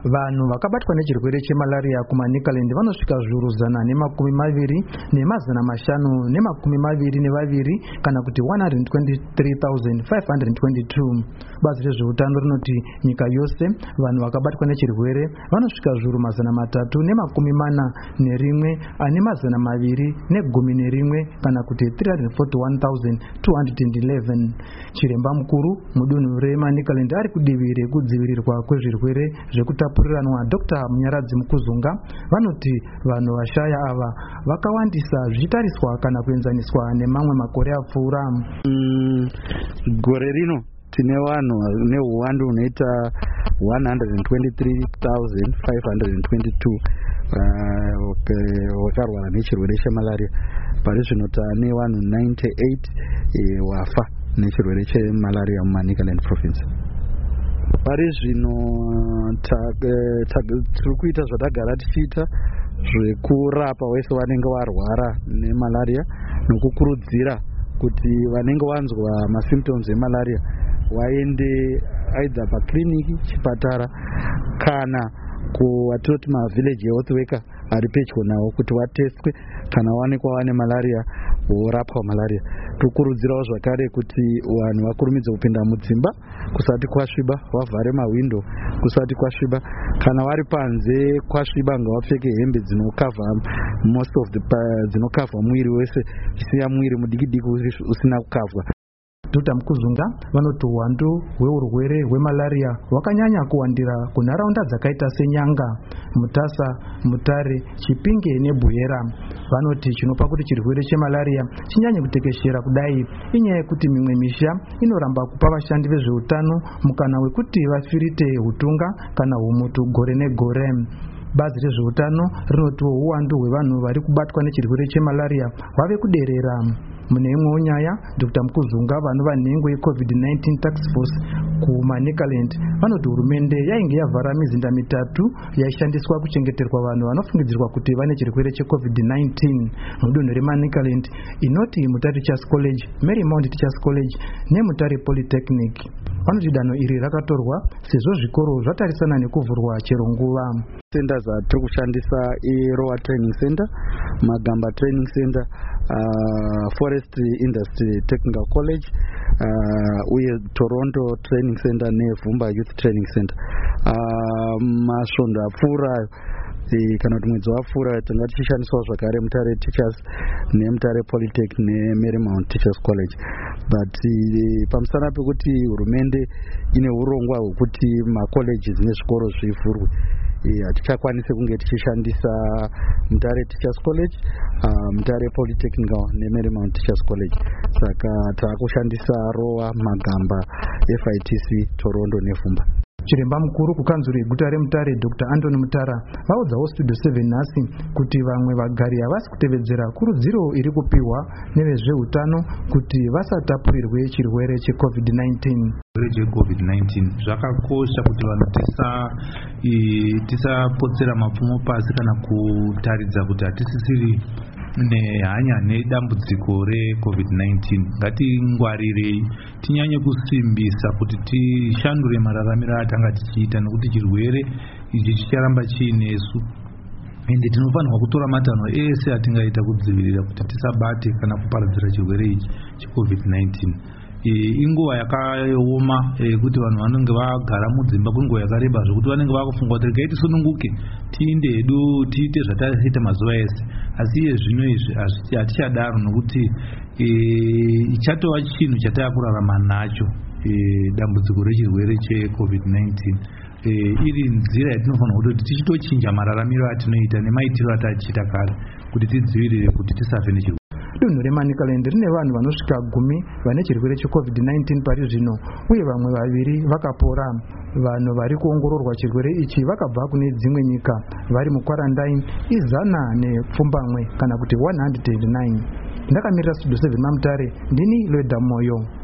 Vanhu vakabatwa nechirwere chemalaria kumaNicaland vanosvika zviuru 120,522 kana kuti 123,522. Bazi rezveutano rinoti nyika yose vanhu vakabatwa nechirwere vanosvika zviuru 341,211 kana kuti 341,211. Chiremba mukuru mudunhu reManicaland ari kudivi rekudzivirirwa kwezvirwere zvekutapuriranwa Dr. Munyaradzi Mukuzunga vanoti vanhu vashaya ava vakawandisa zvichitariswa kana kuenzaniswa nemamwe makore apfuura. Gore rino tine vanhu neuwandu hunoita 123,522 vakarwara nechirwere chemalaria. Pari zvino tane vanhu 98 wafa nechirwere chemalaria muManicaland province. Pari zvino tiri kuita zvatagara tichiita zvekurapa vese vanenge varwara nemalaria nokukurudzira kuti vanenge vanzwa masymptoms emalaria vaende aidha pakliniki, chipatara kana kuvatoti mavillage health worker ari pedyo navo kuti vatestwe kana waonekwa vane malaria vorapwa malaria. Tokurudzirawo zvakare kuti vanhu vakurumidze kupinda mudzimba kusati kwasviba, vavhare mawindo kusati kwasviba. Kana vari panze kwasviba ngavapfeke hembe dzinokavha most of the dzinokavha mwiri wese, chisiya mwiri mudiki-diki usina kukavhwa. Dr. Mukuzunga vanoti uwandu hweurwere hwemalaria hwakanyanya kuwandira kunharaunda dzakaita seNyanga, Mutasa, Mutare, Chipinge neBuyera. Vanoti chinopa kuti chirwere chemalaria chinyanye kutekeshera kudai inyaya yekuti mimwe misha inoramba kupa vashandi vezveutano mukana wekuti vafirite hutunga kana humutu gore negore. Bazi rezveutano rinotiwo uwandu hwevanhu vari kubatwa nechirwere chemalaria hwave kuderera. Mune imwewo nyaya, Dr. Mukuzunga vanhu vanhengo yeCovid-19 Task Force kumaNicaland vanoti hurumende yainge yavhara mizinda mitatu yaishandiswa kuchengeterwa vanhu vanofungidzirwa kuti vane chirwere cheCovid-19 mudunhu reManicaland inoti Mutare Teachers College, Marymount Teachers College neMutare Polytechnic. Vanoti danho iri rakatorwa sezvo zvikoro zvatarisana nekuvhurwa chero nguva. Centers atiri kushandisa iRowa Training Center, Magamba Training Center, Forestry Industry Technical College, uye Toronto Training Center neVhumba Youth Training Center. Masvondo apfuura kana kuti mwedzi wapfuura tanga tichishandiswa zvakare Mutare Teachers neMutare Polytech neMarymount Teachers College. But pamusana pekuti hurumende ine urongwa hwekuti macolleges nezvikoro zvivhurwe, hatichakwanisi kunge tichishandisa Mutare Teachers College, Mutare Polytechnical neMarymount Teachers College. Saka taakushandisa Rowa, Magamba, FITC, Toronto neVhumba. Chiremba mukuru kukanzuri guta reMutare Dr. Anthony Mutara vaudzawo Studio 7 nhasi kuti vamwe vagari havasi kutevedzera kurudziro iri kupiwa nevezveutano kuti vasatapurirwe chirwere cheCovid-19. COVID-19 zvakakosha kuti vanhu tisapotsera mapfumo pasi kana kutaridza kuti hatisisiri nehanya nedambudziko reCovid-19. Ngatingwarirei, tinyanye kusimbisa kuti tishandure mararamiro atanga tichiita nekuti chirwere ichi chicharamba chiinesu. Ende tinofanirwa kutora matanho ese atingaita kudzivirira kuti tisabate kana kuparadzira chirwere ichi cheCovid-19. Inguva yakaoma kuti vanhu vanenge vagara mudzimba kwenguva yakareba zvokuti vanenge vakufunga kuti regai tisununguke tiinde hedu tiite zvataiita mazuva ese. Asi iye zvino izvi hatichadaro nokuti ichatova chinhu chataakurarama nacho dambudziko rechirwere cheCovid-19. Iri nzira yatinofanirwa kuti tichitochinja mararamiro atinoita nemaitiro atachiita kare kuti tidzivirire kuti tisafe nechirwere. Dunhu reManicaland rine vanhu vanosvika 10 vane chirwere cheCovid-19 pari zvino uye vamwe 2 vakapora. Vanhu vari kuongororwa chirwere ichi vakabva kune dzimwe nyika vari mukwarantine 120 kana kuti 109. Ndakamirira Studio 7 maMutare, ndini Lweda Moyo.